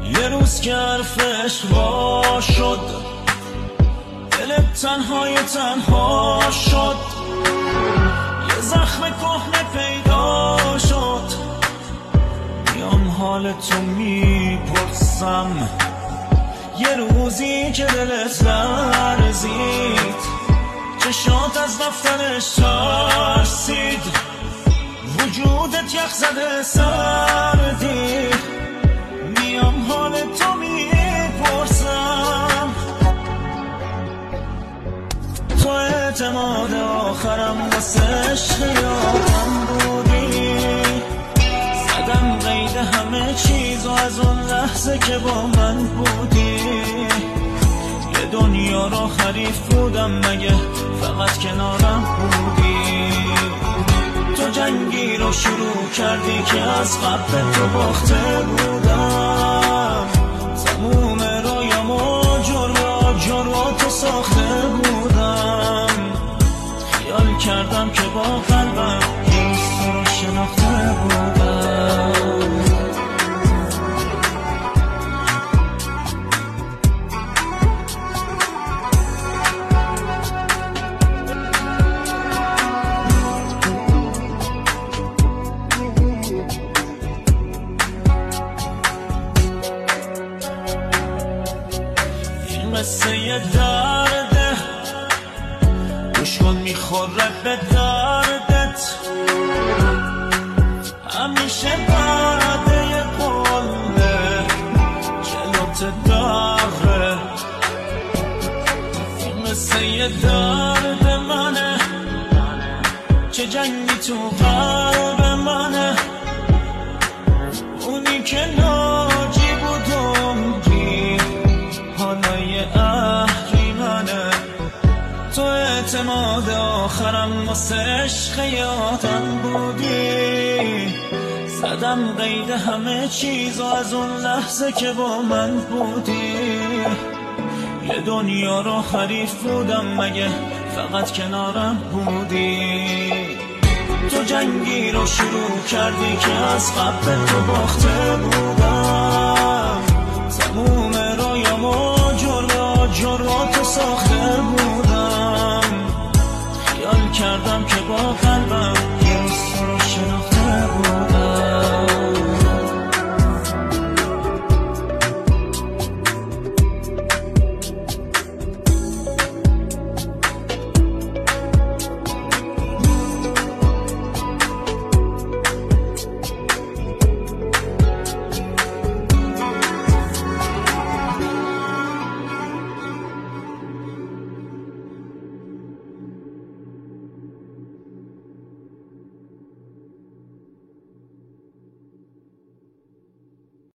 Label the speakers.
Speaker 1: یه روز که حرفش وا شد، دلت تنها شد، یه زخم کهنه پیدا شد. میام حالتو میپرسم، یه روزی که دلت لرزید، چشات از رفتنش ترسید، وجودت یخ زده سردید. میام حالتو میپرسم، تو اعتماد آخرم واسه عشق یادم بودی. زدم قید همه چیز و از اون لحظه که با من بودی، یه دنیا رو حریف بودم مگه فقط کنارم بودی. تو جنگی رو شروع کردی که از قبل تو باخته بودم. تموم رویام و جرعاتو ساخته بودم. خیال کردم که با قلبم یه روز تو رو شناخته بودم. قصه یه درده، گوش کن میخوره به دردت. همیشه بعد یه قله جلوت داره. این قصه یه درد منه، چه جنگی تو قلب منه. اونی که ناجی بود عمری، حالا یه اهریمنه. تو اعتماد آخرم واسه عشق یادم بودی. زدم قید همه چیز و از اون لحظه که با من بودی، یه دنیا رو حریف بودم مگه فقط کنارم بودی. تو جنگی رو شروع کردی که از قبل تو باخته بودم.